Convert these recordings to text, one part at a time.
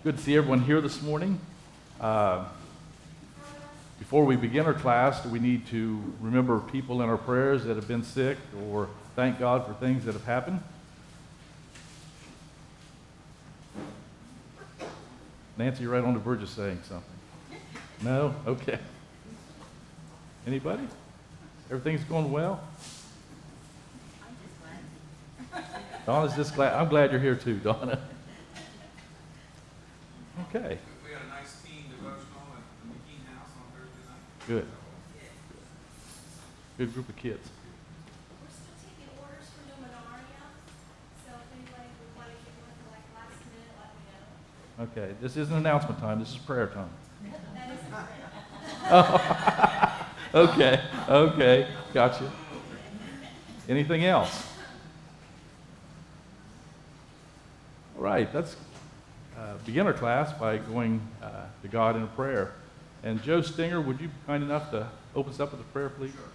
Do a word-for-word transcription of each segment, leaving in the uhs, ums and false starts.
good to see everyone here this morning. Uh, before we begin our class, we need to remember people in our prayers that have been sick or thank God for things that have happened. Nancy, you're right on the verge of saying something. No? Okay. Anybody? Everything's going well? Donna's just glad. I'm glad you're here too, Donna. Okay. We had a nice teen devotional at the McKean House on Thursday night. Good. Good group of kids. We're still taking orders for Numeraria, so if anybody would want to get one for like last minute, let me know. Okay, this isn't announcement time. This is prayer time. That is correct. Oh. Okay, okay, gotcha. Anything else? All right, let's uh, begin our class by going uh, to God in a prayer. And Joe Stinger, would you be kind enough to open us up with a prayer, please? Sure.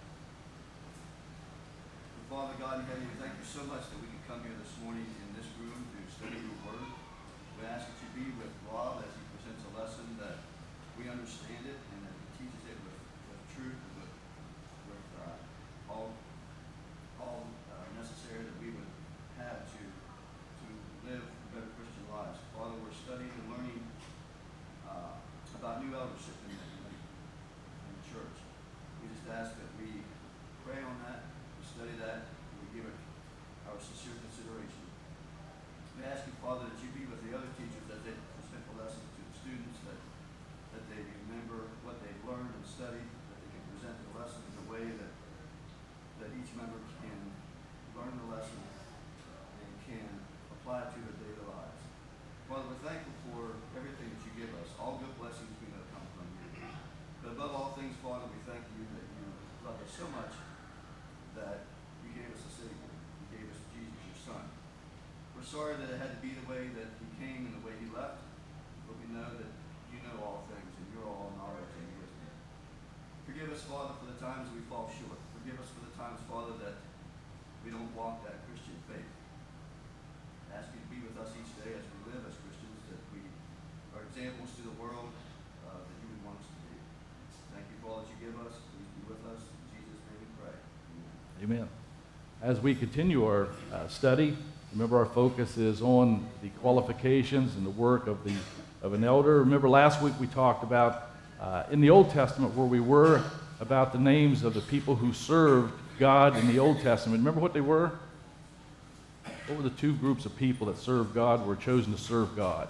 Father God in heaven, we thank you so much that we can come here this morning in this room to study your word. We ask that you be with Rob as he presents a lesson, that we understand it and that he teaches it with, with truth, with, with uh, all, all uh, necessary that we would have to, to live better Christian lives. Father, we're studying and learning uh, about new eldership in the, in the, in the church. We just ask that we pray on that, we study that, and we give it our sincere consideration. We ask you, Father, that you be with the other teachers as they present the lessons to the students, that, that they remember what they've learned and studied, that they can present the lesson in a way that, that each member can learn the lesson and can apply it to their daily lives. Father, we're thankful for everything that you give us. All good blessings we know come from you. But above all things, Father, we thank you that you love us so much that you gave us a Savior. You gave us Jesus, your Son. We're sorry that it had to be the way that he came and the way he left, but we know that you know all things and you're all knowledge and wisdom. Forgive us, Father, for the times we fall short. Forgive us for the times, Father, that we don't walk that Christian faith. I ask you to be with us each day as we live as Christians, that we are examples to the world uh, that you would want us to be. Thank you for all that you give us. Please be with us. In Jesus' name we pray. Amen. Amen. As we continue our uh, study, remember our focus is on the qualifications and the work of the of an elder. Remember last week we talked about uh, in the Old Testament where we were about the names of the people who served God in the Old Testament. Remember what they were? What were the two groups of people that served God, were chosen to serve God?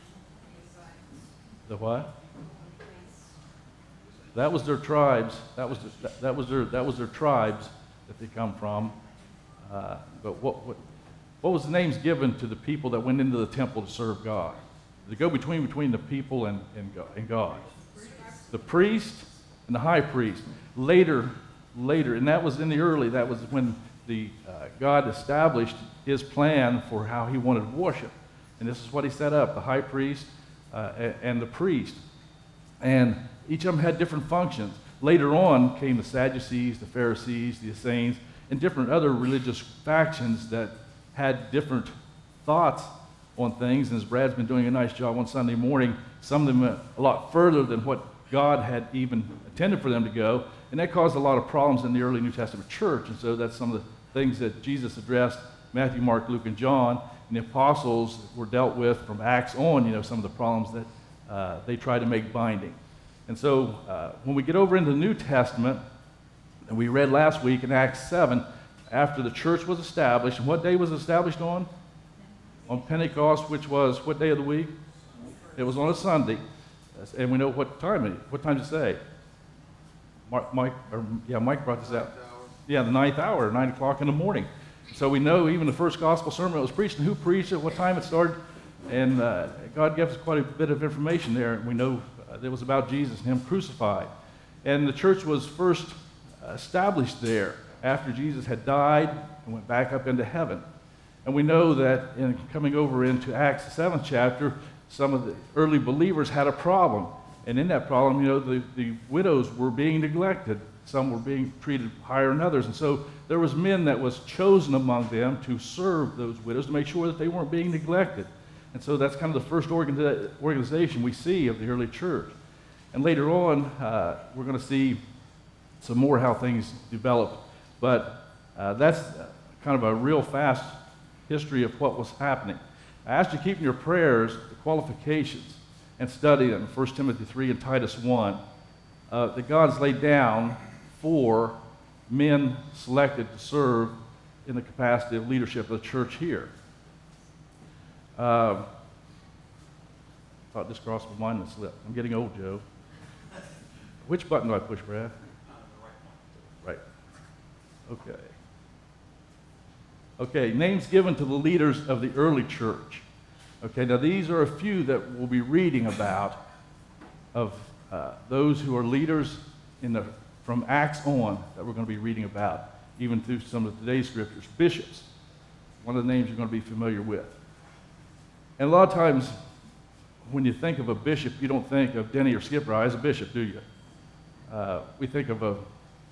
The what? That was their tribes. That was the, that was their that was their tribes that they come from. Uh, but what what what was the names given to the people that went into the temple to serve God? The go between between the people and and God, and God. The priest and the high priest. Later, later, and that was in the early. That was when the uh, God established his plan for how he wanted worship, and this is what he set up: the high priest uh, and, and the priest, and each of them had different functions. Later on came the Sadducees, the Pharisees, the Essenes, and different other religious factions that had different thoughts on things. And as Brad's been doing a nice job on Sunday morning, some of them went a lot further than what God had even intended for them to go, and that caused a lot of problems in the early New Testament church. And so that's some of the things that Jesus addressed, Matthew, Mark, Luke, and John, and the apostles were dealt with from Acts on, you know, some of the problems that uh, they tried to make binding. And so uh, when we get over into the New Testament, and we read last week in Acts seven, after the church was established, and what day was it established on? On Pentecost, which was what day of the week? It was on a Sunday. And we know what time it, what time did it say? Mark, Mike, or, yeah, Mike brought this out. Yeah, the ninth hour, nine o'clock in the morning. So we know even the first gospel sermon that was preached, and who preached it, what time it started, and uh, God gave us quite a bit of information there. And we know uh, it was about Jesus and him crucified. And the church was first established there after Jesus had died and went back up into heaven. And we know that in coming over into Acts, the seventh chapter, some of the early believers had a problem. And in that problem, you know, the, the widows were being neglected. Some were being treated higher than others. And so there was men that was chosen among them to serve those widows, to make sure that they weren't being neglected. And so that's kind of the first organi- organization we see of the early church. And later on, uh, we're going to see some more how things develop. But uh, that's kind of a real fast history of what was happening. I asked you to keep in your prayers the qualifications and study them, First Timothy three and Titus one, uh, that God's laid down for men selected to serve in the capacity of leadership of the church here. Uh, thought this crossed my mind and slipped. I'm getting old, Joe. Which button do I push, Brad? Right. Okay. Okay, names given to the leaders of the early church. Okay, now these are a few that we'll be reading about of uh, those who are leaders in the from Acts on that we're going to be reading about, even through some of today's scriptures. Bishops, one of the names you're going to be familiar with. And a lot of times, when you think of a bishop, you don't think of Denny or Skip Rye as a bishop, do you? Uh, we think of a, well,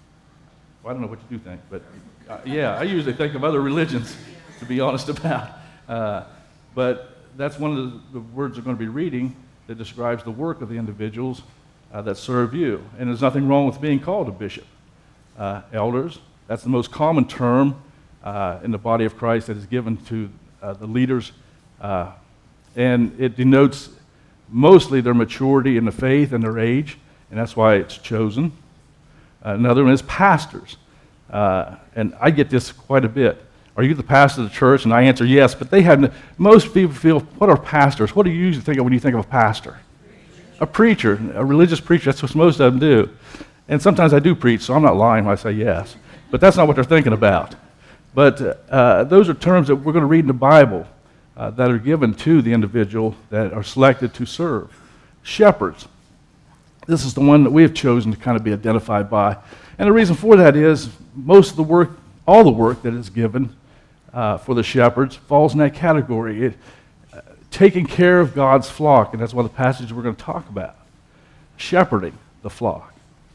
I don't know what you do think, but uh, yeah, I usually think of other religions, to be honest about. Uh, but that's one of the, the words we're going to be reading that describes the work of the individuals uh, that serve you. And there's nothing wrong with being called a bishop. Uh, elders, that's the most common term uh, in the body of Christ that is given to uh, the leaders. Uh, and it denotes mostly their maturity in the faith and their age, and that's why it's chosen. Uh, another one is pastors. Uh, and I get this quite a bit. Are you the pastor of the church? And I answer yes, but they have, most people feel, what are pastors? What do you usually think of when you think of a pastor? A preacher, a religious preacher. That's what most of them do. And sometimes I do preach, so I'm not lying when I say yes. But that's not what they're thinking about. But uh, those are terms that we're going to read in the Bible uh, that are given to the individual that are selected to serve. Shepherds. This is the one that we have chosen to kind of be identified by. And the reason for that is most of the work, all the work that is given uh, for the shepherds falls in that category. It, uh, taking care of God's flock, and that's one of the passages we're going to talk about. Shepherding the flock.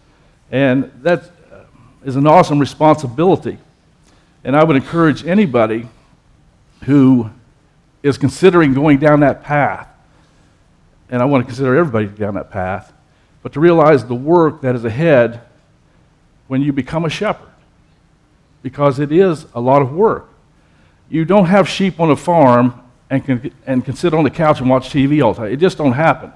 And that uh, is an awesome responsibility. And I would encourage anybody who is considering going down that path, and I want to consider everybody down that path, but to realize the work that is ahead when you become a shepherd, because it is a lot of work. You don't have sheep on a farm and can, and can sit on the couch and watch T V all the time. It just don't happen.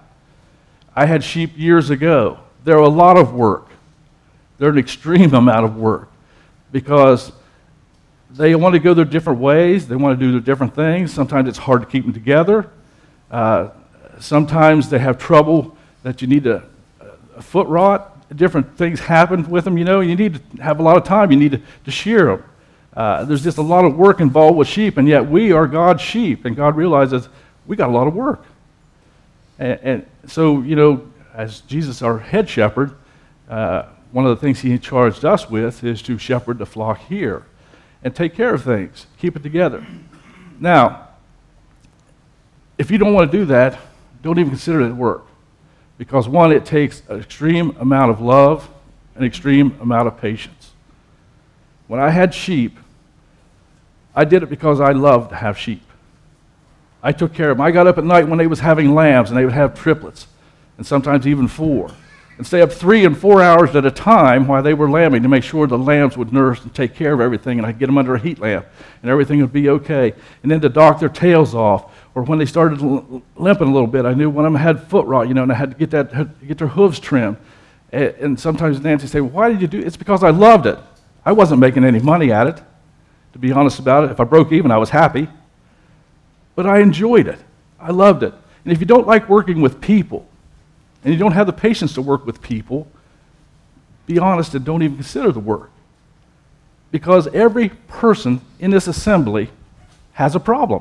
I had sheep years ago. They're a lot of work. They're an extreme amount of work because they want to go their different ways. They want to do their different things. Sometimes it's hard to keep them together. Uh, sometimes they have trouble that you need a, a foot rot. Different things happen with them, you know. You need to have a lot of time. You need to, to shear them. Uh, there's just a lot of work involved with sheep, and yet we are God's sheep, and God realizes we got a lot of work. And, and so, you know, as Jesus, our head shepherd, uh, one of the things he charged us with is to shepherd the flock here and take care of things, keep it together. Now, if you don't want to do that, don't even consider it work. Because one, it takes an extreme amount of love, an extreme amount of patience. When I had sheep, I did it because I loved to have sheep. I took care of them. I got up at night when they was having lambs, and they would have triplets, and sometimes even four, and stay up three and four hours at a time while they were lambing to make sure the lambs would nurse and take care of everything, and I'd get them under a heat lamp, and everything would be okay. And then to dock their tails off, or when they started limping a little bit, I knew one of them had foot rot, you know, and I had to get that, get their hooves trimmed. And sometimes Nancy would say, well, why did you do it? It's because I loved it. I wasn't making any money at it, to be honest about it. If I broke even, I was happy. But I enjoyed it. I loved it. And if you don't like working with people, and you don't have the patience to work with people, be honest and don't even consider the work. Because every person in this assembly has a problem.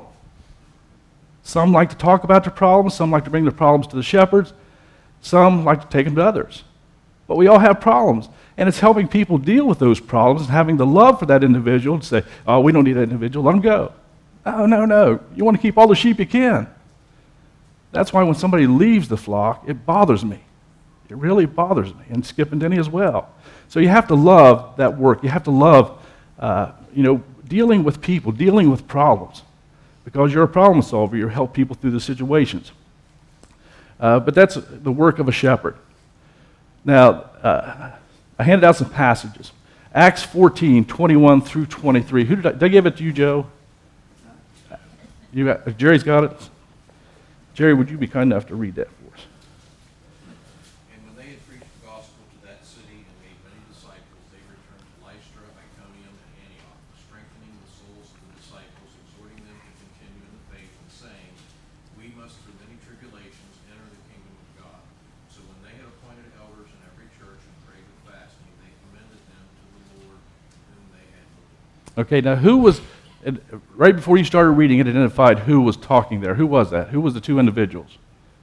Some like to talk about their problems, some like to bring their problems to the shepherds, some like to take them to others. But we all have problems, and it's helping people deal with those problems and having the love for that individual to say, oh, we don't need that individual, let them go. Oh, no, no, you want to keep all the sheep you can. That's why when somebody leaves the flock, it bothers me. It really bothers me, and Skip and Denny as well. So you have to love that work. You have to love, uh, you know, dealing with people, dealing with problems. because you're a problem solver. You help people through the situations. Uh, but that's the work of a shepherd. Now, uh, I handed out some passages. Acts fourteen, twenty-one through twenty-three. Who did I, did I give it to you, Joe? You got, Jerry's got it? Jerry, would you be kind enough to read that for us? And when they had preached the gospel to that city and made many disciples, they returned to Lystra, Iconium, and Antioch, strengthening the souls of the disciples, exhorting them to continue in the faith, and saying, "We must through many tribulations enter the kingdom of God." So when they had appointed elders in every church and prayed with fasting, they commended them to the Lord whom they had believed. Okay, now who was, right before you started reading, it identified who was talking there. Who was that? Who was the two individuals?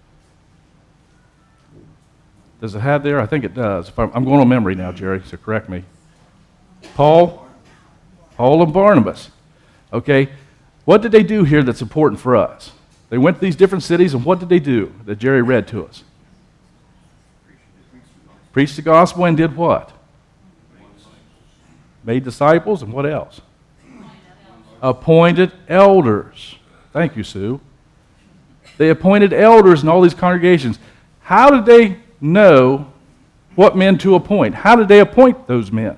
Does it have there? I think it does. If I'm, I'm going on memory now, Jerry, so correct me. Paul? Paul and Barnabas. Okay, what did they do here that's important for us? They went to these different cities, and what did they do that Jerry read to us? Preached the gospel and did what? Made disciples, and what else? Appointed elders. Thank you, Sue. They appointed elders in all these congregations. How did they know what men to appoint? How did they appoint those men?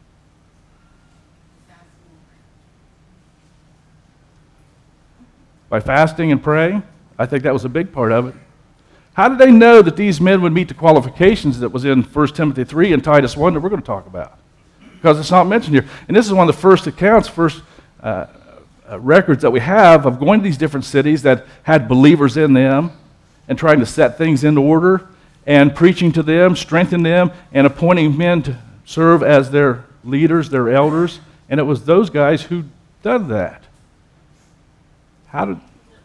By fasting and praying? I think that was a big part of it. How did they know that these men would meet the qualifications that was in First Timothy three and Titus one that we're going to talk about? Because it's not mentioned here. And this is one of the first accounts, first uh, uh, records that we have of going to these different cities that had believers in them and trying to set things into order and preaching to them, strengthening them, and appointing men to serve as their leaders, their elders. And it was those guys who did that. How did...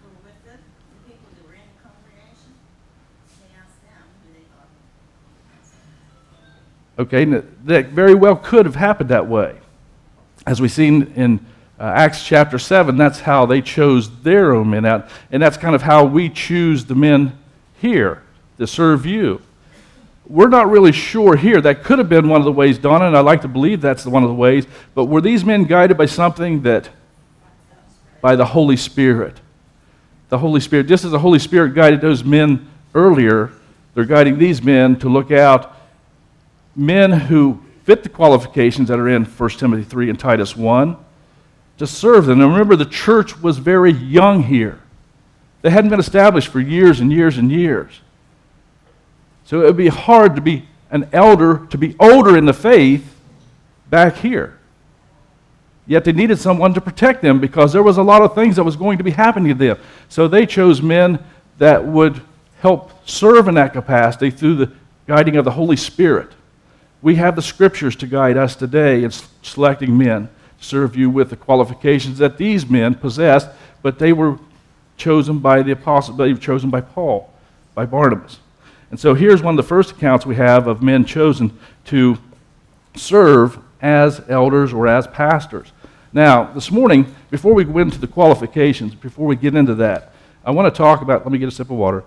Okay, that very well could have happened that way. As we've seen in uh, Acts chapter seven, that's how they chose their own men out. And that's kind of how we choose the men here to serve you. We're not really sure here. That could have been one of the ways, Donna, and I like to believe that's one of the ways. But were these men guided by something that, by the Holy Spirit? The Holy Spirit, just as the Holy Spirit guided those men earlier, they're guiding these men to look out men who fit the qualifications that are in First Timothy three and Titus one to serve them. And remember, the church was very young here. They hadn't been established for years and years and years. So it would be hard to be an elder, to be older in the faith back here. Yet they needed someone to protect them because there was a lot of things that was going to be happening to them. So they chose men that would help serve in that capacity through the guiding of the Holy Spirit. We have the scriptures to guide us today in selecting men to serve you with the qualifications that these men possessed, but they were chosen by the apostles, they were chosen by Paul, by Barnabas. And so here's one of the first accounts we have of men chosen to serve as elders or as pastors. Now, this morning, before we go into the qualifications, before we get into that, I want to talk about, let me get a sip of water.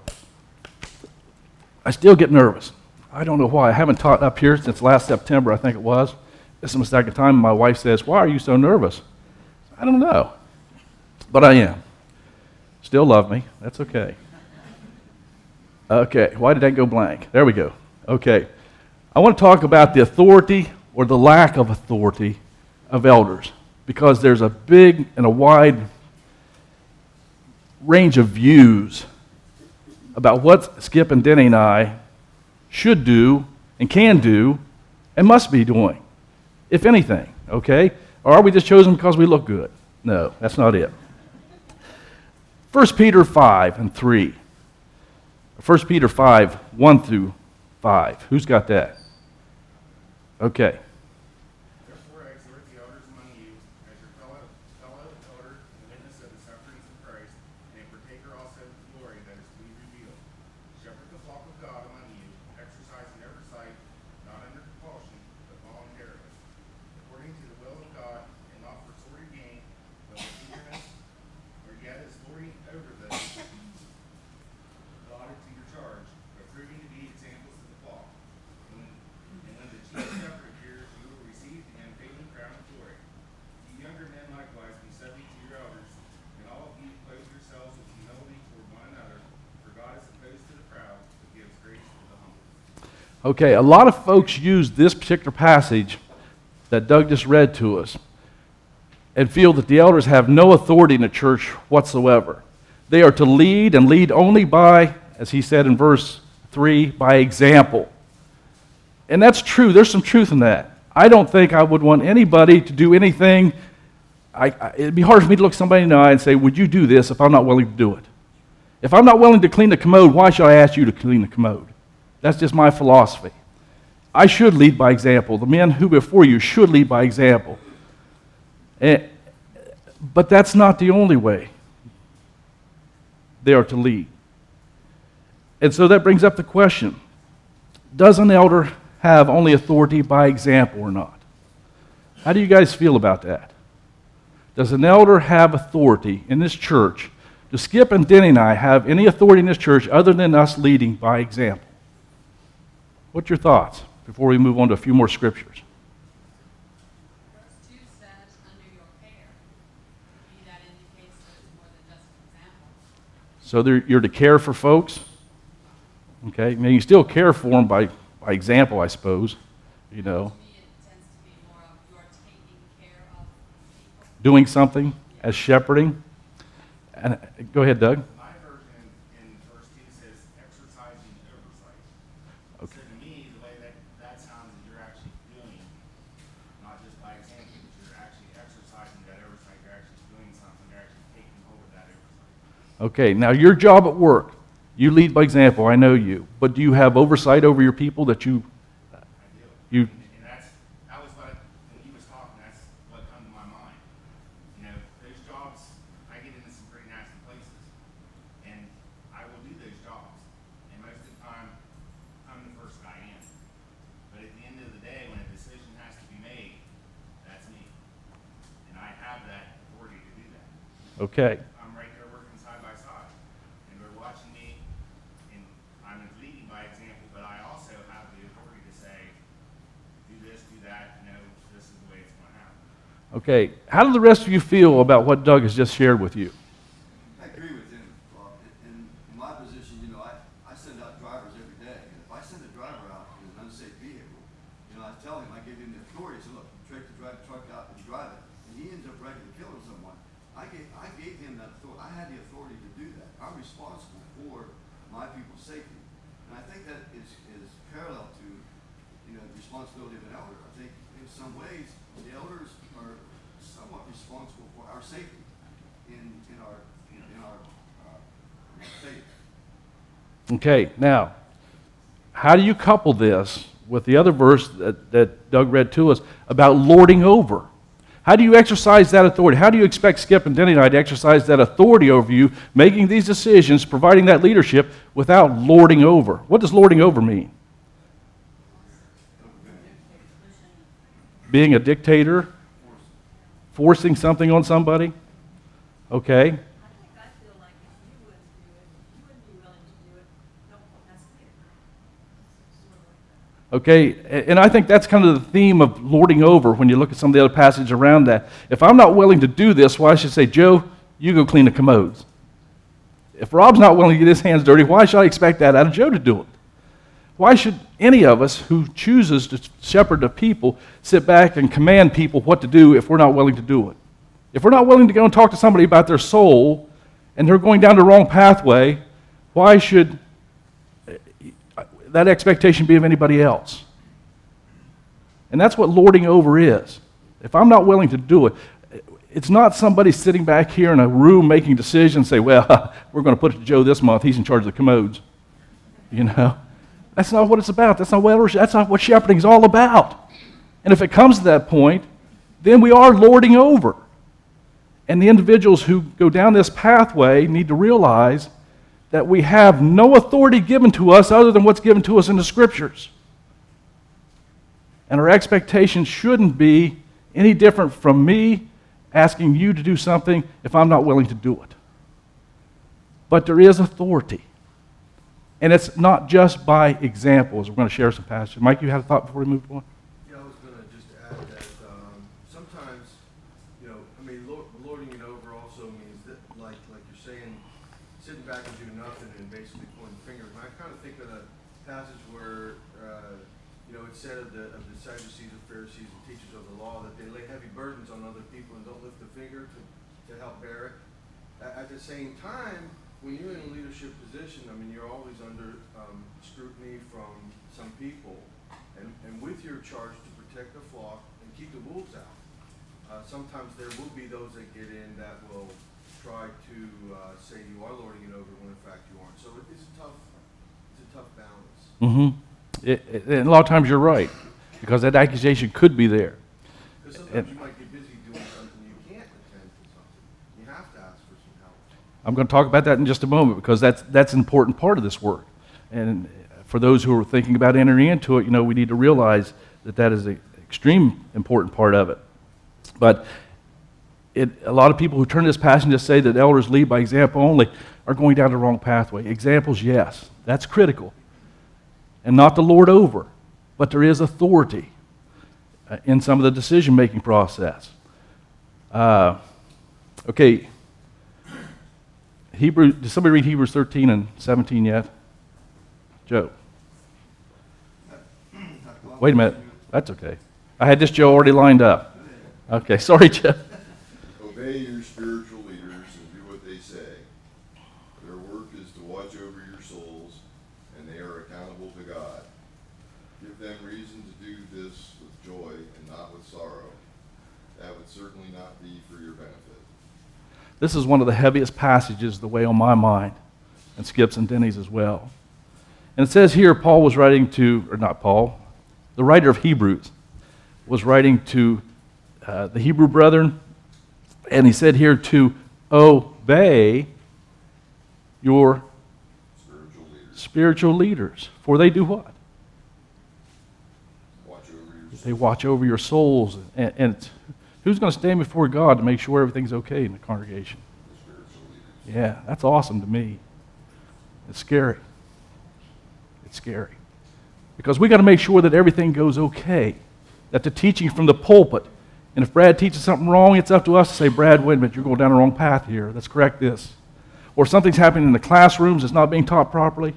I still get nervous. I don't know why. I haven't taught up here since last September, I think it was. This is my second time. My wife says, "Why are you so nervous?" I don't know. But I am. Still love me. That's okay. Okay. Why did that go blank? There we go. Okay. I want to talk about the authority or the lack of authority of elders, because there's a big and a wide range of views about what Skip and Denny and I should do and can do and must be doing, if anything, okay? Or are we just chosen because we look good? No, that's not it. First Peter five and three. First Peter five, one through five. Who's got that? Okay. Therefore, I exhort the elders among you, as your fellow, fellow elder, and witness of the sufferings of Christ, and a partaker also of the glory that is to be revealed. Shepherd the flock of God among you, exercising oversight, not under compulsion, but voluntarily, according to the will of God, and not for sordid gain, but with eagerness, or yet as lording over those allotted to your charge, but proving to be examples to the flock. And when, and when the chief shepherd appears, Okay, a lot of folks use this particular passage that Doug just read to us and feel that the elders have no authority in the church whatsoever. They are to lead and lead only by, as he said in verse three, by example. And that's true. There's some truth in that. I don't think I would want anybody to do anything. I, I, it'd be hard for me to look somebody in the eye and say, would you do this if I'm not willing to do it? If I'm not willing to clean the commode, why should I ask you to clean the commode? That's just my philosophy. I should lead by example. The men who before you should lead by example. And, but that's not the only way they are to lead. And so that brings up the question, does an elder have only authority by example or not? How do you guys feel about that? Does an elder have authority in this church? Do Skip and Denny and I have any authority in this church other than us leading by example? What's your thoughts before we move on to a few more scriptures? Verse two says, under your care. To me, that indicates that it's more than just an example. So there- you're to care for folks? Okay, I mean, you still care for them by, by example, I suppose, you know, To me, it tends to be more of you're taking care of people. doing something as shepherding. And go ahead, Doug. My version in verse two says exercising oversight. Okay. So to me, the way that that sounds is you're actually doing, not just by example, but you're actually exercising that oversight. You're actually doing something. You're actually taking hold of that oversight. Okay, now your job at work, you lead by example, I know you, but do you have oversight over your people that you, I do. you, And, and that's, that was what, when he was talking, that's what come to my mind. You know, those jobs, I get into some pretty nasty places. And I will do those jobs. And most of the time, I'm the first guy in. But at the end of the day, when a decision has to be made, that's me. And I have that authority to do that. okay, I'm right there working side by side. And they're watching me, and I'm leading by example, but I also have the authority to say, do this, do that, you know, this is the way it's going to happen. okay. How do the rest of you feel about what Doug has just shared with you? I agree with him, Bob. In, in my position, you know, I, I send out drivers every day. And if I send a driver out in an unsafe vehicle, you know, I tell him, I give him the authority. I say, look, take the drive, truck out and drive it. And he ends up wrecking and killing someone. I gave, I gave him that authority. I had the authority to do that. I'm responsible for my people's safety. And I think that is, is parallel to, you know, the responsibility of an elder. I think in some ways, the elders are somewhat responsible for our safety in, in our, in our, uh, faith. Okay, now, how do you couple this with the other verse that, that Doug read to us about lording over? How do you exercise that authority? How do you expect Skip and Denny and I to exercise that authority over you, making these decisions, providing that leadership without lording over? What does lording over mean? Being a dictator? Forcing something on somebody? Okay. I think I feel like if you wouldn't do it, if you wouldn't be willing to do it, don't ask me to do it. Sort of like that. Okay, and I think that's kind of the theme of lording over when you look at some of the other passages around that. If I'm not willing to do this, why should I say, Joe, you go clean the commodes? If Rob's not willing to get his hands dirty, why should I expect that out of Joe to do it? Why should any of us who chooses to shepherd the people sit back and command people what to do if we're not willing to do it? If we're not willing to go and talk to somebody about their soul and they're going down the wrong pathway, why should that expectation be of anybody else? And that's what lording over is. If I'm not willing to do it, it's not somebody sitting back here in a room making decisions, say, well, we're going to put it to Joe this month, he's in charge of the commodes. You know? That's not what it's about. That's not what, that's not what shepherding is all about. And if it comes to that point, then we are lording over. And the individuals who go down this pathway need to realize that we have no authority given to us other than what's given to us in the Scriptures. And our expectations shouldn't be any different from me asking you to do something if I'm not willing to do it. But there is authority. And it's not just by examples. We're going to share some passages. Mike, you had a thought before we moved on? Yeah, I was going to just add that um, sometimes, you know, I mean, lord, lording it over also means that, like, like you're saying, sitting back and doing nothing and basically pointing fingers. And I kind of think of that passage where, uh, you know, it's said of the, of the Sadducees and Pharisees and teachers of the law that they lay heavy burdens on other people and don't lift a finger to, to help bear it. At, at the same time, when you're in a leadership position, I mean, you're always under um, scrutiny from some people. And, and with your charge to protect the flock and keep the wolves out, uh, sometimes there will be those that get in that will try to uh, say you are lording it over when in fact you aren't. So it is a tough, it's a tough balance. Mm-hmm. It, it, and a lot of times you're right, because that accusation could be there. Because sometimes And- you might get busy doing something you can't attend to something. You have to ask for some help. I'm going to talk about that in just a moment, because that's that's an important part of this work. And for those who are thinking about entering into it, you know, we need to realize that that is an extreme important part of it. But it, a lot of people who turn to this passage and just say that elders lead by example only are going down the wrong pathway. Examples, yes, that's critical. And not to lord over, but there is authority uh, in some of the decision-making process. Uh, okay, Hebrew. Did somebody read Hebrews thirteen and seventeen yet? Joe. Wait a minute. That's okay. I had this Joe already lined up. Okay, sorry, Joe. Obey your spiritual leaders and do what they say. Their work is to watch over your souls, and they are accountable to God. Give them reason to do this with joy and not with sorrow. That would certainly not be for your benefit. This is one of the heaviest passages the way on my mind, and Skip's and Denny's as well. And it says here Paul was writing to, or not Paul, the writer of Hebrews was writing to uh, the Hebrew brethren, and he said here to obey your Spiritual leaders. spiritual leaders. For they do what? Watch over your They souls. watch over your souls. And, and it's, who's going to stand before God to make sure everything's okay in the congregation? The spiritual leaders. Yeah, that's awesome to me. It's scary. It's scary. Because we got to make sure that everything goes okay, that the teaching from the pulpit, and if Brad teaches something wrong, it's up to us to say, Brad, wait a minute, you're going down the wrong path here. Let's correct this. Or something's happening in the classrooms that's not being taught properly.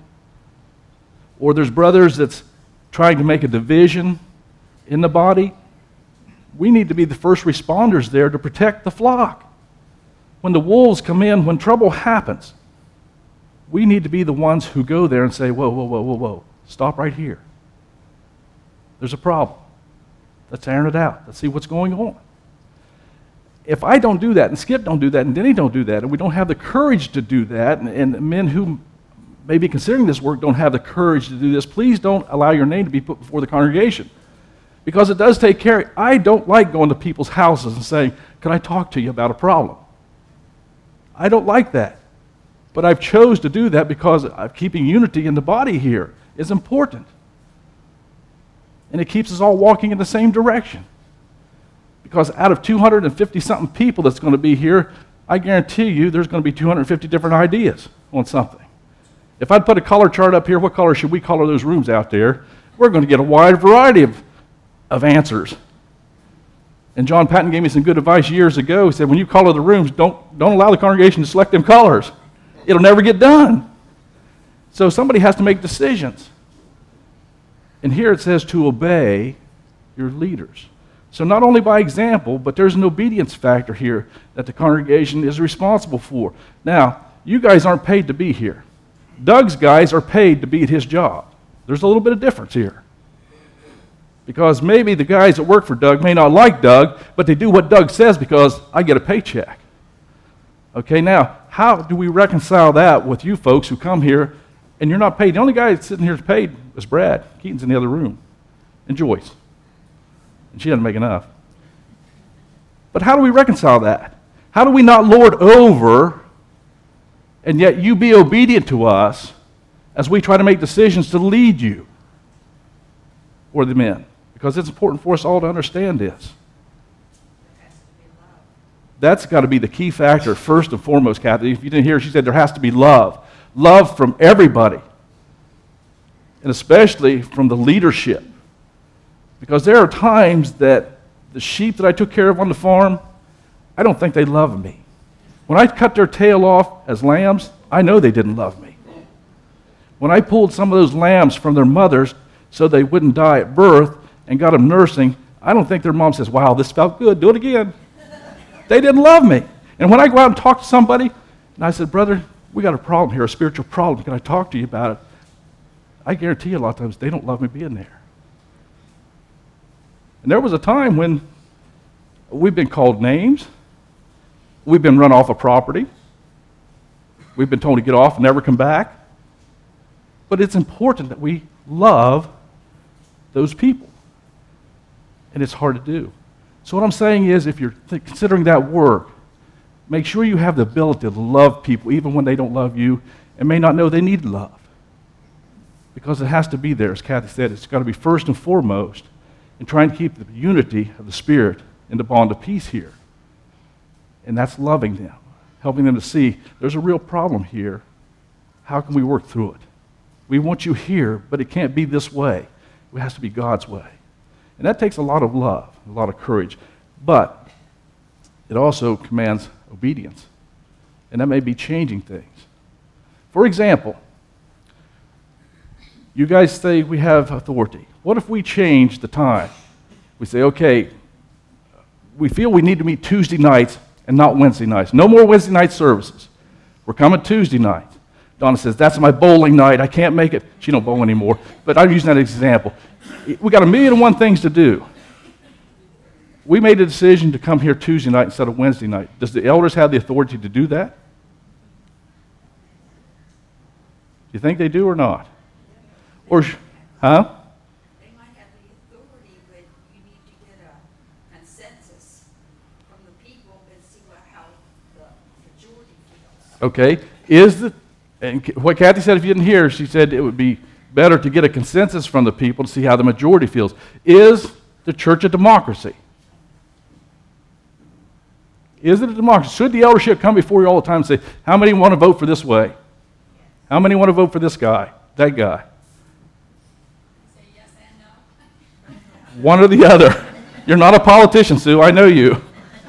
Or there's brothers that's trying to make a division in the body. We need to be the first responders there to protect the flock. When the wolves come in, when trouble happens, we need to be the ones who go there and say, whoa, whoa, whoa, whoa, whoa, stop right here. There's a problem. Let's iron it out. Let's see what's going on. If I don't do that, and Skip don't do that, and Denny don't do that, and we don't have the courage to do that, and, and men who may be considering this work don't have the courage to do this, please don't allow your name to be put before the congregation. Because it does take care. I don't like going to people's houses and saying, can I talk to you about a problem? I don't like that. But I've chose to do that because keeping unity in the body here is important. And it keeps us all walking in the same direction. Because out of two hundred fifty something people that's going to be here, I guarantee you there's going to be two hundred fifty different ideas on something. If I'd put a color chart up here, what color should we color those rooms out there? We're going to get a wide variety of, of answers. And John Patton gave me some good advice years ago. He said, when you color the rooms, don't, don't allow the congregation to select them colors. It'll never get done. So somebody has to make decisions. And here it says to obey your leaders. So not only by example, but there's an obedience factor here that the congregation is responsible for. Now, you guys aren't paid to be here. Doug's guys are paid to be at his job. There's a little bit of difference here. Because maybe the guys that work for Doug may not like Doug, but they do what Doug says because I get a paycheck. Okay, now, how do we reconcile that with you folks who come here and you're not paid? The only guy that's sitting here is paid is Brad. Keaton's in the other room. And Joyce. And she doesn't make enough. But how do we reconcile that? How do we not lord over and yet you be obedient to us as we try to make decisions to lead you or the men? Because it's important for us all to understand this. That's got to be the key factor first and foremost, Kathy. If you didn't hear, she said there has to be love. Love from everybody. And especially from the leadership. Because there are times that the sheep that I took care of on the farm, I don't think they love me. When I cut their tail off as lambs, I know they didn't love me. When I pulled some of those lambs from their mothers so they wouldn't die at birth and got them nursing, I don't think their mom says, wow, this felt good, do it again. They didn't love me. And when I go out and talk to somebody, and I said, brother, we got a problem here, a spiritual problem. Can I talk to you about it? I guarantee you a lot of times they don't love me being there. And there was a time when we've been called names. We've been run off a property. We've been told to get off and never come back. But it's important that we love those people. And it's hard to do. So what I'm saying is, if you're th- considering that work, make sure you have the ability to love people even when they don't love you and may not know they need love. Because it has to be there. As Kathy said, it's got to be first and foremost in trying to keep the unity of the Spirit and the bond of peace here. And that's loving them, helping them to see there's a real problem here. How can we work through it? We want you here, but it can't be this way. It has to be God's way. And that takes a lot of love, a lot of courage. But it also commands obedience. And that may be changing things. For example, you guys say we have authority. What if we change the time? We say, okay, we feel we need to meet Tuesday nights and not Wednesday nights. No more Wednesday night services. We're coming Tuesday nights. Donna says, that's my bowling night. I can't make it. She don't bowl anymore. But I'm using that as an example. We got a million and one things to do. We made a decision to come here Tuesday night instead of Wednesday night. Does the elders have the authority to do that? Do you think they do or not? Or, huh? They might have the authority, but you need to get a consensus from the people and see what, how the majority feels. Okay. Is the, and what Kathy said, if you didn't hear, she said it would be better to get a consensus from the people to see how the majority feels. Is the church a democracy? Is it a democracy? Should the eldership come before you all the time and say, how many want to vote for this way? How many want to vote for this guy, that guy? Say yes and no. One or the other. You're not a politician, Sue. I know you.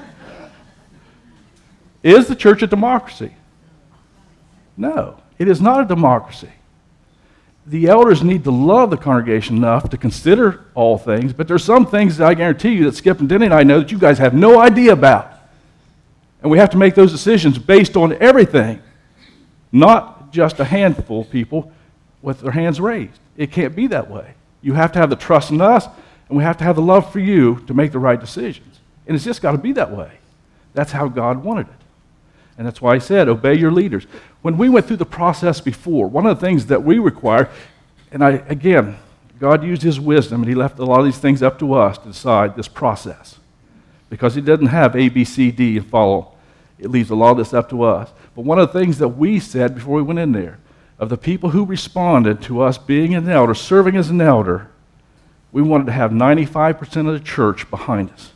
Is the church a democracy? No, it is not a democracy. The elders need to love the congregation enough to consider all things, but there's some things that I guarantee you that Skip and Denny and I know that you guys have no idea about. And we have to make those decisions based on everything, not just a handful of people with their hands raised. It can't be that way. You have to have the trust in us, and we have to have the love for you to make the right decisions. And it's just got to be that way. That's how God wanted it. And that's why I said, obey your leaders. When we went through the process before, one of the things that we require, and I again, God used his wisdom, and he left a lot of these things up to us to decide this process. Because he doesn't have A, B, C, D and follow. It leaves a lot of this up to us. But one of the things that we said before we went in there, of the people who responded to us being an elder, serving as an elder, we wanted to have ninety-five percent of the church behind us.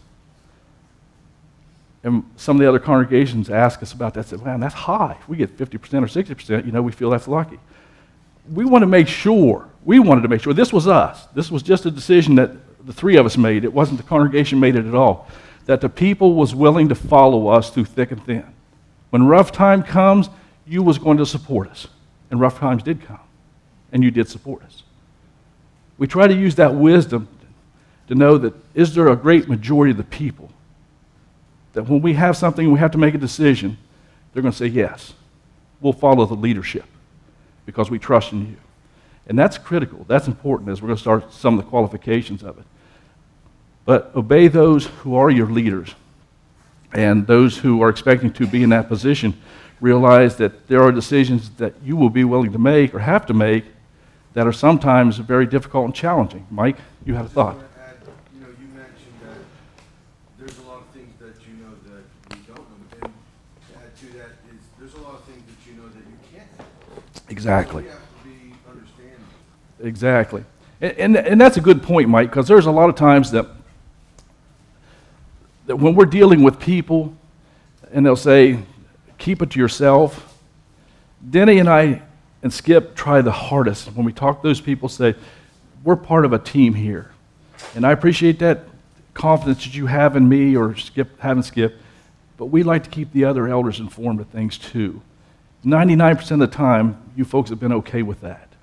And some of the other congregations asked us about that, said, man, that's high. If we get fifty percent or sixty percent, you know, we feel that's lucky. We want to make sure, we wanted to make sure, this was us. This was just a decision that the three of us made. It wasn't the congregation made it at all. That the people was willing to follow us through thick and thin. When rough time comes, you was going to support us. And rough times did come. And you did support us. We try to use that wisdom to know that is there a great majority of the people that when we have something and we have to make a decision, they're going to say, yes, we'll follow the leadership because we trust in you. And that's critical. That's important as we're going to start some of the qualifications of it. But obey those who are your leaders. And those who are expecting to be in that position, realize that there are decisions that you will be willing to make or have to make that are sometimes very difficult and challenging. Mike, you had a thought. Add, you know, you mentioned that there's a lot of things that you know that we don't know. And to add to that is there's a lot of things that you know that you can't know. Exactly. So we have to be understanding. Exactly. And, and, and that's a good point, Mike, because there's a lot of times that that when we're dealing with people and they'll say, keep it to yourself, Denny and I and Skip try the hardest. When we talk to those people, say, we're part of a team here. And I appreciate that confidence that you have in me or Skip having Skip, but we like to keep the other elders informed of things too. ninety-nine percent of the time, you folks have been okay with that.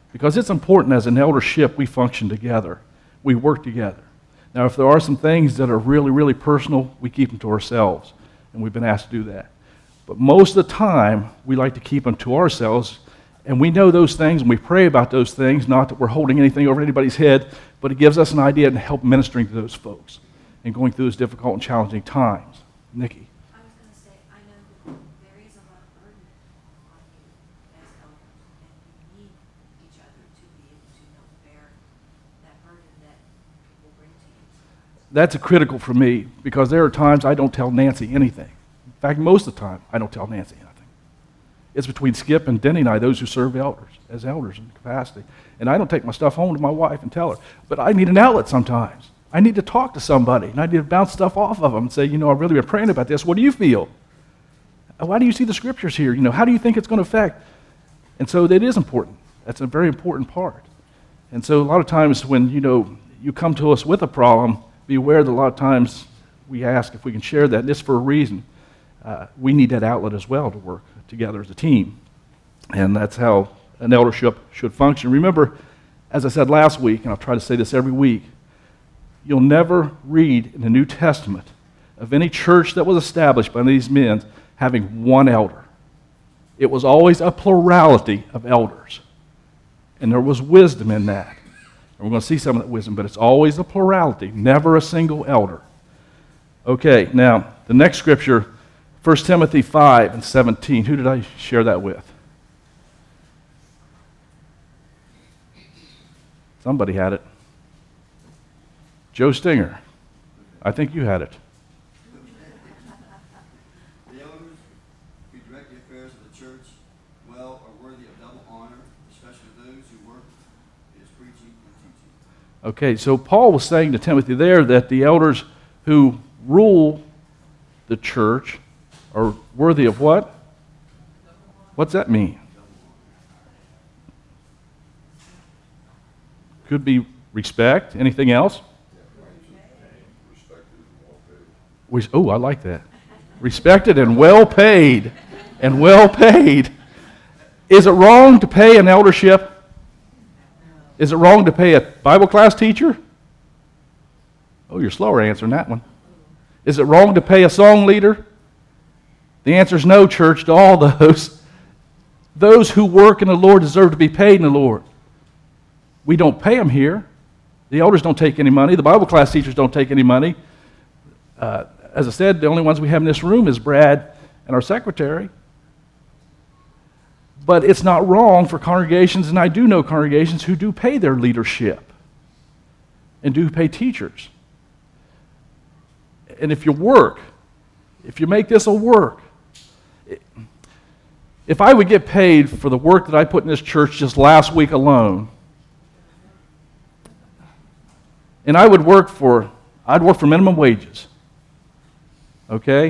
Because it's important as an eldership we function together. We work together. Now, if there are some things that are really, really personal, we keep them to ourselves, and we've been asked to do that. But most of the time, we like to keep them to ourselves, and we know those things, and we pray about those things, not that we're holding anything over anybody's head, but it gives us an idea and help ministering to those folks and going through those difficult and challenging times. Nikki. I was gonna say, I know that there is a lot of burden on you as elders, and you need each other to be able to help bear that burden that people bring to you. That's a critical for me, because there are times I don't tell Nancy anything. In fact, most of the time, I don't tell Nancy anything. It's between Skip and Denny and I, those who serve elders, as elders in capacity. And I don't take my stuff home to my wife and tell her. But I need an outlet sometimes. I need to talk to somebody, and I need to bounce stuff off of them and say, you know, I've really been praying about this. What do you feel? Why do you see the scriptures here? You know, how do you think it's going to affect? And so that is important. That's a very important part. And so a lot of times when, you know, you come to us with a problem, be aware that a lot of times we ask if we can share that, and it's for a reason. Uh, we need that outlet as well to work together as a team. And that's how an eldership should function. Remember, as I said last week, and I'll try to say this every week, you'll never read in the New Testament of any church that was established by these men having one elder. It was always a plurality of elders. And there was wisdom in that. And we're going to see some of that wisdom, but it's always a plurality, never a single elder. Okay, now, the next scripture, First Timothy five and seventeen. Who did I share that with? Somebody had it. Joe Stinger. I think you had it. The elders who direct the affairs of the church well are worthy of double honor, especially those who work in his preaching and teaching. Okay, so Paul was saying to Timothy there that the elders who rule the church are worthy of what? What's that mean? Could be respect. Anything else? We, oh, I like that. Respected and well paid. And well paid. Is it wrong to pay an eldership? Is it wrong to pay a Bible class teacher? Oh, you're slower answering that one. Is it wrong to pay a song leader? The answer is no, church, to all those. Those who work in the Lord deserve to be paid in the Lord. We don't pay them here. The elders don't take any money. The Bible class teachers don't take any money. Uh, as I said, the only ones we have in this room is Brad and our secretary. But it's not wrong for congregations, and I do know congregations who do pay their leadership and do pay teachers. And if you work, if you make this a work, if I would get paid for the work that I put in this church just last week alone, and I would work for, I'd work for minimum wages, okay?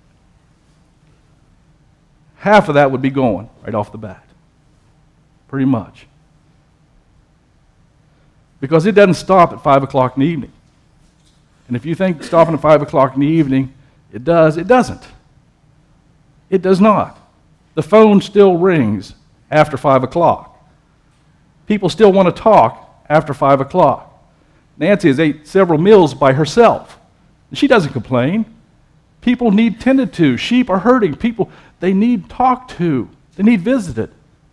Half of that would be going right off the bat, pretty much. Because it doesn't stop at five o'clock in the evening. And if you think stopping at five o'clock in the evening, it does, it doesn't. It does not. The phone still rings after five o'clock. People still want to talk after five o'clock. Nancy has ate several meals by herself. She doesn't complain. People need tended to. Sheep are hurting. People, they need talked to. They need visited.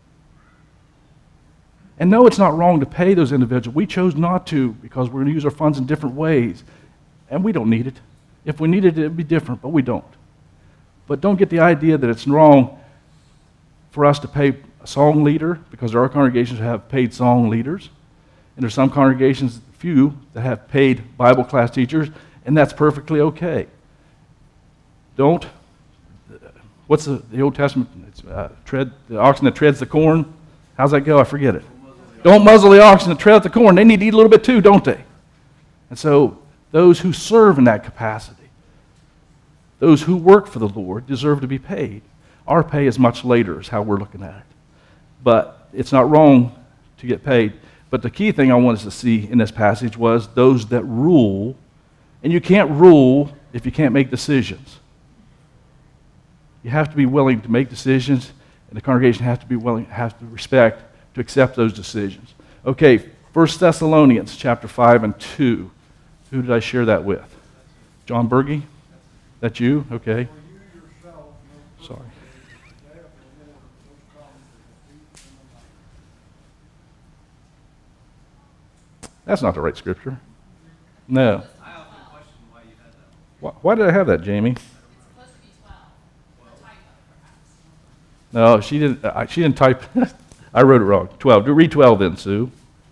And no, it's not wrong to pay those individuals. We chose not to because we're going to use our funds in different ways. And we don't need it. If we needed it, it would be different, but we don't. But don't get the idea that it's wrong for us to pay a song leader, because there are congregations that have paid song leaders. And there's some congregations, few, that have paid Bible class teachers, and that's perfectly okay. Don't, what's the, the Old Testament, it's, uh, tread, the oxen that treads the corn, how's that go? I forget it. Don't muzzle the oxen that tread the corn. They need to eat a little bit too, don't they? And so those who serve in that capacity, those who work for the Lord, deserve to be paid. Our pay is much later, is how we're looking at it. But it's not wrong to get paid. But the key thing I wanted us to see in this passage was those that rule, and you can't rule if you can't make decisions. You have to be willing to make decisions, and the congregation has to be willing, has to respect to accept those decisions. Okay, First Thessalonians chapter five and two. Who did I share that with? John Berge? That's you? Okay. Sorry. That's not the right scripture. No. I often question why you had that. Why, why did I have that, Jamie? It's supposed to be twelve, a typo perhaps. No, she didn't. Uh, she didn't type. I wrote it wrong. Twelve. Do read twelve then, Sue.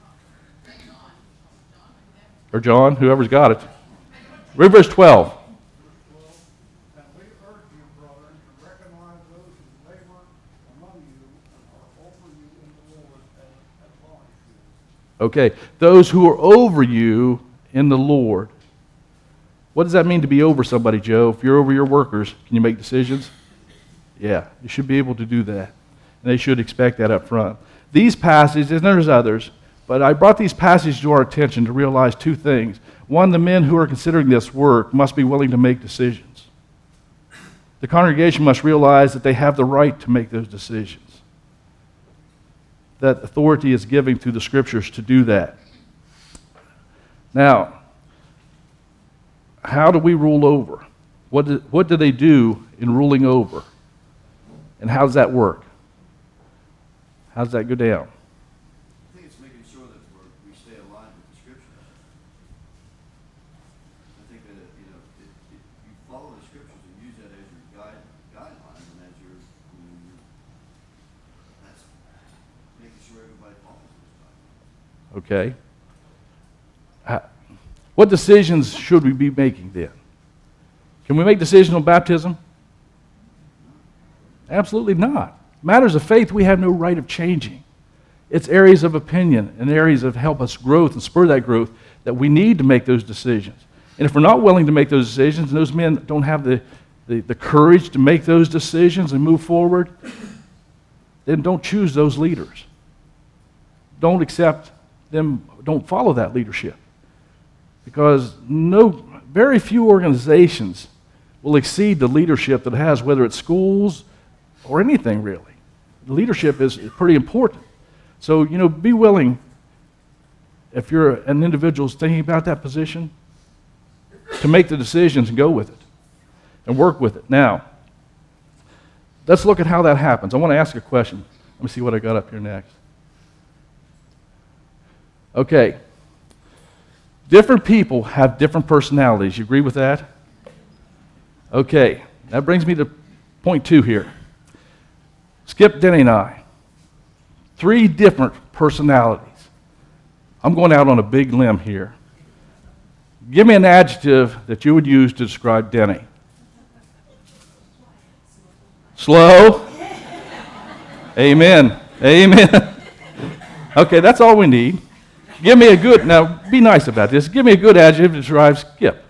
Or John, whoever's got it. Read verse twelve. And we urge you, brethren, to recognize those who labor among you and are over you in the Lord as admonish you. Okay, those who are over you in the Lord. What does that mean to be over somebody, Joe? If you're over your workers, can you make decisions? Yeah, you should be able to do that. And they should expect that up front. These passages, and there's others, but I brought these passages to our attention to realize two things. One, the men who are considering this work must be willing to make decisions. The congregation must realize that they have the right to make those decisions. That authority is given through the scriptures to do that. Now, how do we rule over? What do, what do they do in ruling over? And how does that work? How does that go down? I think it's making sure that we're, we stay aligned with the scriptures. I think that, you know, if, if you follow the scriptures and use that as your guide, guideline and as your, I mean, your, that's making sure everybody follows those guidelines. Okay. How- What decisions should we be making then? Can we make decisions on baptism? Absolutely not. Matters of faith we have no right of changing. It's areas of opinion and areas of help us growth and spur that growth that we need to make those decisions. And if we're not willing to make those decisions and those men don't have the, the, the courage to make those decisions and move forward, then don't choose those leaders. Don't accept them, don't follow that leadership. Because no, very few organizations will exceed the leadership that it has, whether it's schools or anything really. The leadership is pretty important. So, you know, be willing, if you're an individual who's thinking about that position, to make the decisions and go with it and work with it. Now, let's look at how that happens. I want to ask a question. Let me see what I got up here next. Okay. Different people have different personalities. You agree with that? Okay. That brings me to point two here. Skip Denny and I. Three different personalities. I'm going out on a big limb here. Give me an adjective that you would use to describe Denny. Slow. Amen. Amen. Okay, that's all we need. Give me a good, now be nice about this. Give me a good adjective to describe Skip.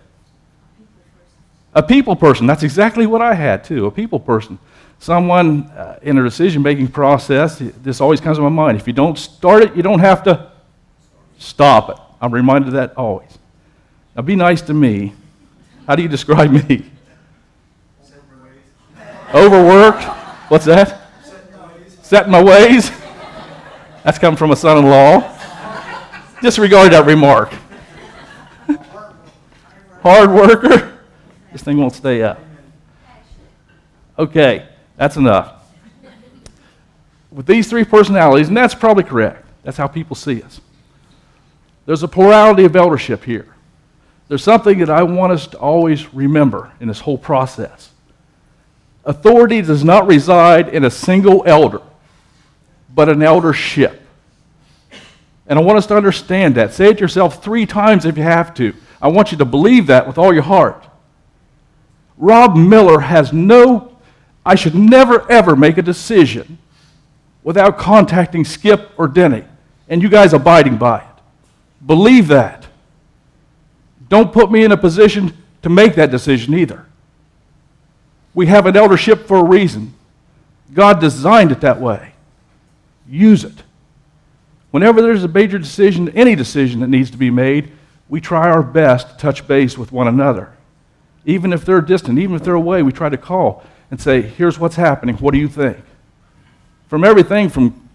A people person. That's exactly what I had too, a people person. Someone uh, in a decision-making process, this always comes to my mind. If you don't start it, you don't have to stop it. I'm reminded of that always. Now be nice to me. How do you describe me? Overworked. What's that? Set in my ways. That's come from a son-in-law. Disregard that remark. Hard worker. This thing won't stay up. Okay, that's enough. With these three personalities, and that's probably correct. That's how people see us. There's a plurality of eldership here. There's something that I want us to always remember in this whole process. Authority does not reside in a single elder, but an eldership. And I want us to understand that. Say it yourself three times if you have to. I want you to believe that with all your heart. Rob Miller has no, I should never ever make a decision without contacting Skip or Denny, and you guys abiding by it. Believe that. Don't put me in a position to make that decision either. We have an eldership for a reason. God designed it that way. Use it. Whenever there's a major decision, any decision that needs to be made, we try our best to touch base with one another. Even if they're distant, even if they're away, we try to call and say, here's what's happening. What do you think? From everything from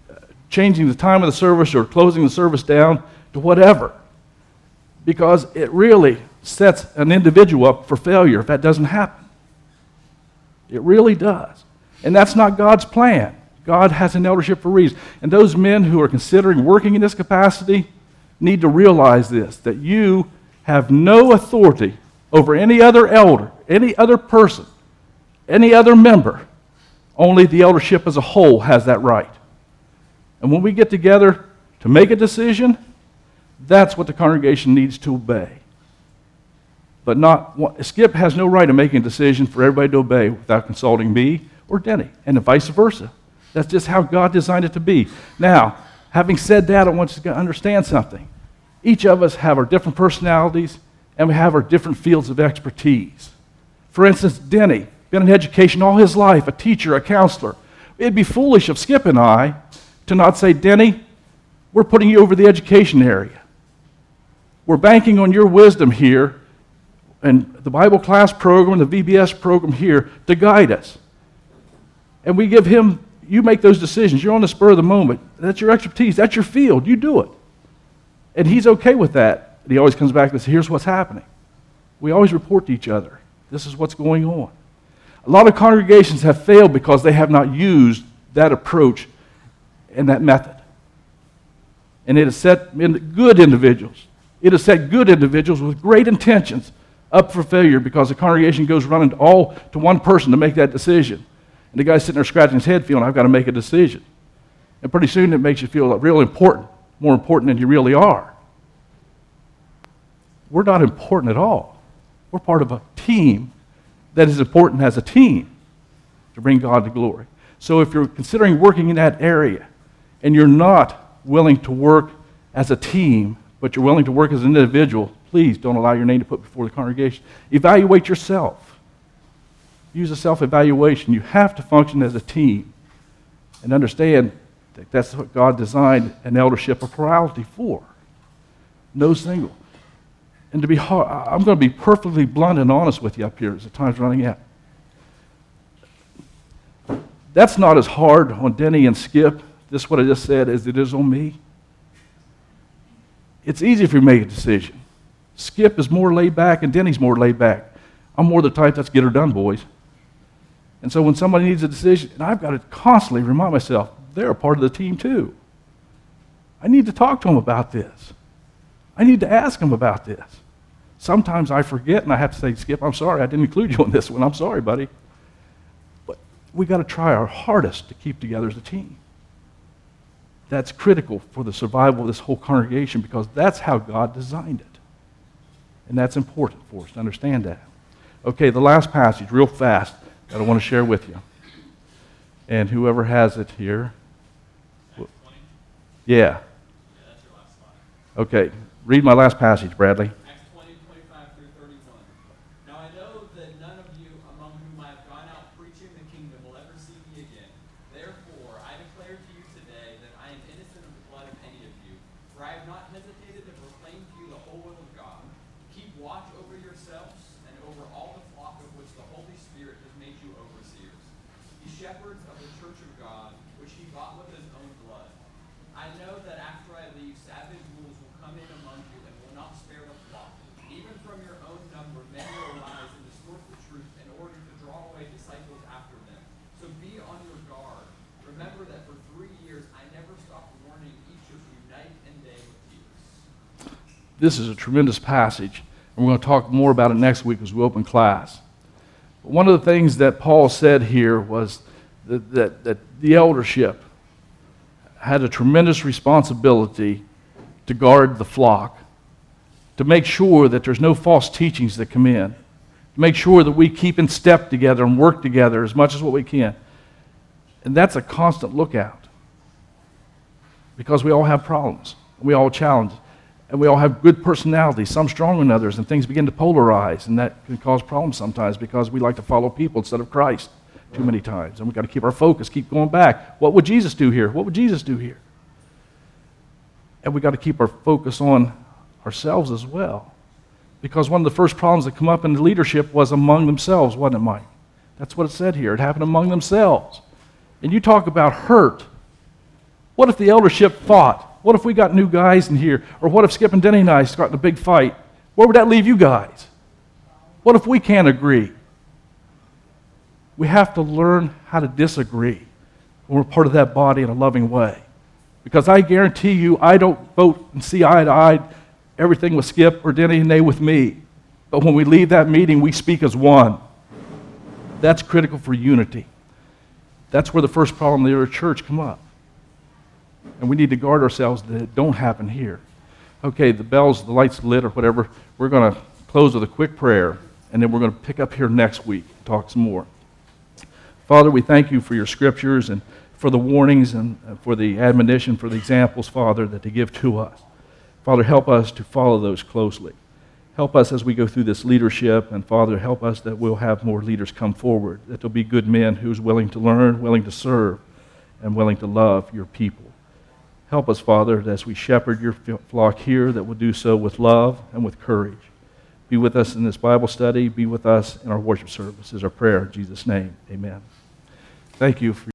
changing the time of the service or closing the service down to whatever. Because it really sets an individual up for failure if that doesn't happen. It really does. And that's not God's plan. God has an eldership for a reason. And those men who are considering working in this capacity need to realize this, that you have no authority over any other elder, any other person, any other member. Only the eldership as a whole has that right. And when we get together to make a decision, that's what the congregation needs to obey. But not, Skip has no right of making a decision for everybody to obey without consulting me or Denny, and vice versa. That's just how God designed it to be. Now, having said that, I want you to understand something. Each of us have our different personalities, and we have our different fields of expertise. For instance, Denny, been in education all his life, a teacher, a counselor. It'd be foolish of Skip and I to not say, Denny, we're putting you over the education area. We're banking on your wisdom here and the Bible class program, the V B S program here to guide us. And we give him, you make those decisions. You're on the spur of the moment. That's your expertise. That's your field. You do it. And he's okay with that. And he always comes back and says, here's what's happening. We always report to each other. This is what's going on. A lot of congregations have failed because they have not used that approach and that method. And it has set in good individuals. It has set good individuals with great intentions up for failure because the congregation goes running all to one person to make that decision. And the guy's sitting there scratching his head feeling, I've got to make a decision. And pretty soon it makes you feel real important, more important than you really are. We're not important at all. We're part of a team that is important as a team to bring God to glory. So if you're considering working in that area and you're not willing to work as a team, but you're willing to work as an individual, please don't allow your name to put before the congregation. Evaluate yourself. Use a self-evaluation. You have to function as a team and understand that that's what God designed an eldership or plurality for. No single. And to be hard, I'm going to be perfectly blunt and honest with you up here as the time's running out. That's not as hard on Denny and Skip, this what I just said, as it is on me. It's easy if you make a decision. Skip is more laid back and Denny's more laid back. I'm more the type that's get her done, boys. And so when somebody needs a decision, and I've got to constantly remind myself, they're a part of the team too. I need to talk to them about this. I need to ask them about this. Sometimes I forget and I have to say, Skip, I'm sorry, I didn't include you on this one. I'm sorry, buddy. But we got to try our hardest to keep together as a team. That's critical for the survival of this whole congregation because that's how God designed it. And that's important for us to understand that. Okay, the last passage, real fast, that I want to share with you. And whoever has it here. Acts twenty? Yeah. Yeah, that's your last slide. Okay, read my last passage, Bradley. Acts twenty, twenty-five through thirty-one. Now I know that none of you among whom I have gone out preaching the kingdom will ever see me again. Therefore, I declare to you today that I am innocent of the blood of any of you, for I have not hesitated to proclaim to you the whole will of God. Keep watch over yourselves and over all the flock of which the Holy Spirit has made you overseers. Be shepherds of the church of God, which he bought with his own blood. I know that after I leave, savage wolves will come in among you and will not spare the flock. Even from your own number, many will rise and distort the truth in order to draw away disciples after them. So be on your guard. Remember that for three years I never stopped warning each of you night and day with tears. This is a tremendous passage, and we're going to talk more about it next week as we open class. But one of the things that Paul said here was that, that, that the eldership had a tremendous responsibility to guard the flock, to make sure that there's no false teachings that come in, to make sure that we keep in step together and work together as much as what we can. And that's a constant lookout because we all have problems, we all challenge, and we all have good personalities, some stronger than others, and things begin to polarize, and that can cause problems sometimes because we like to follow people instead of Christ too many times. And we've got to keep our focus, keep going back. What would Jesus do here? What would Jesus do here? And we've got to keep our focus on ourselves as well. Because one of the first problems that come up in the leadership was among themselves, wasn't it, Mike? That's what it said here. It happened among themselves. And you talk about hurt. What if the eldership fought? What if we got new guys in here? Or what if Skip and Denny and I got in a big fight? Where would that leave you guys? What if we can't agree? We have to learn how to disagree when we're part of that body in a loving way. Because I guarantee you, I don't vote and see eye to eye everything with Skip or Denny and they with me. But when we leave that meeting, we speak as one. That's critical for unity. That's where the first problem in the church come up. And we need to guard ourselves that it don't happen here. Okay, the bells, the lights lit or whatever. We're going to close with a quick prayer, and then we're going to pick up here next week and talk some more. Father, we thank you for your scriptures and for the warnings and for the admonition, for the examples, Father, that they give to us. Father, help us to follow those closely. Help us as we go through this leadership, and Father, help us that we'll have more leaders come forward, that there'll be good men who's willing to learn, willing to serve, and willing to love your people. Help us, Father, that as we shepherd your flock here, that we'll do so with love and with courage. Be with us in this Bible study. Be with us in our worship service is our prayer. In Jesus' name, amen. Thank you for